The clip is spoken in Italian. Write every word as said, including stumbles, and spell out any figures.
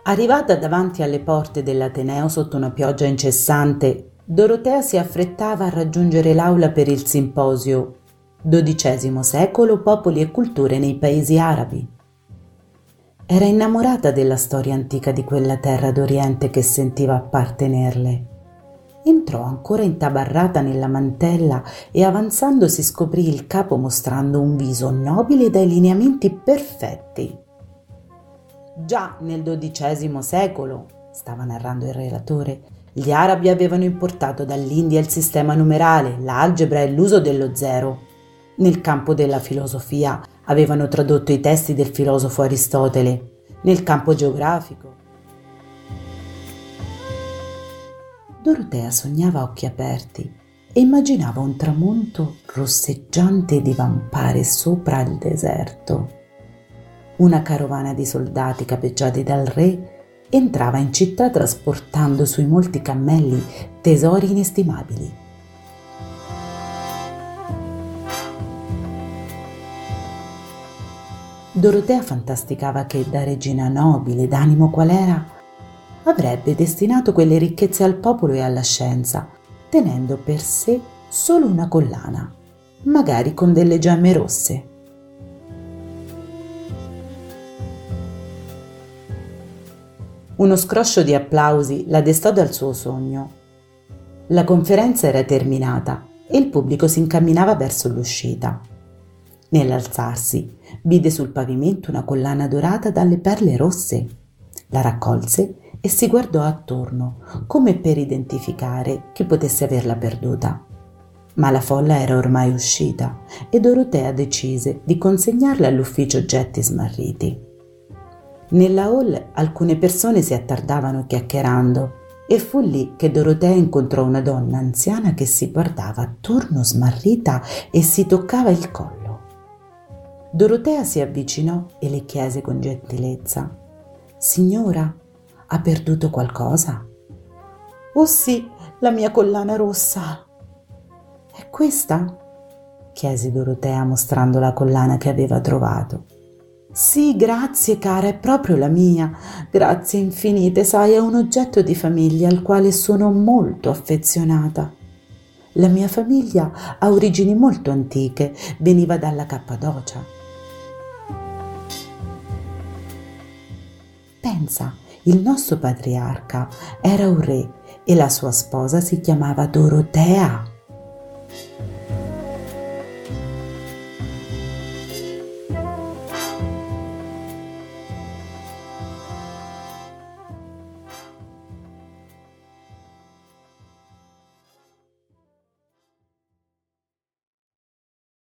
Arrivata davanti alle porte dell'Ateneo sotto una pioggia incessante, Dorotea si affrettava a raggiungere l'aula per il simposio dodicesimo secolo, popoli e culture nei paesi arabi. Era innamorata della storia antica di quella terra d'Oriente che sentiva appartenerle. Entrò ancora intabarrata nella mantella e avanzando si scoprì il capo mostrando un viso nobile dai lineamenti perfetti. Già nel dodicesimo secolo, stava narrando il relatore, gli arabi avevano importato dall'India il sistema numerale, l'algebra e l'uso dello zero. Nel campo della filosofia avevano tradotto i testi del filosofo Aristotele. Nel campo geografico. Dorotea sognava a occhi aperti e immaginava un tramonto rosseggiante divampare sopra il deserto. Una carovana di soldati capeggiati dal re entrava in città trasportando sui molti cammelli tesori inestimabili. Dorotea fantasticava che da regina nobile, d'animo qual era, avrebbe destinato quelle ricchezze al popolo e alla scienza, tenendo per sé solo una collana, magari con delle gemme rosse. Uno scroscio di applausi la destò dal suo sogno. La conferenza era terminata e il pubblico si incamminava verso l'uscita. Nell'alzarsi, vide sul pavimento una collana dorata dalle perle rosse. La raccolse e si guardò attorno, come per identificare chi potesse averla perduta. Ma la folla era ormai uscita e Dorotea decise di consegnarla all'ufficio oggetti smarriti. Nella hall alcune persone si attardavano chiacchierando e fu lì che Dorotea incontrò una donna anziana che si guardava attorno smarrita e si toccava il collo. Dorotea si avvicinò e le chiese con gentilezza: «Signora, ha perduto qualcosa?» «Oh sì, la mia collana rossa». «È questa?» chiese Dorotea mostrando la collana che aveva trovato. «Sì, grazie cara, è proprio la mia. Grazie infinite, sai, è un oggetto di famiglia al quale sono molto affezionata. La mia famiglia ha origini molto antiche, veniva dalla Cappadocia». Pensa, il nostro patriarca era un re e la sua sposa si chiamava Dorotea.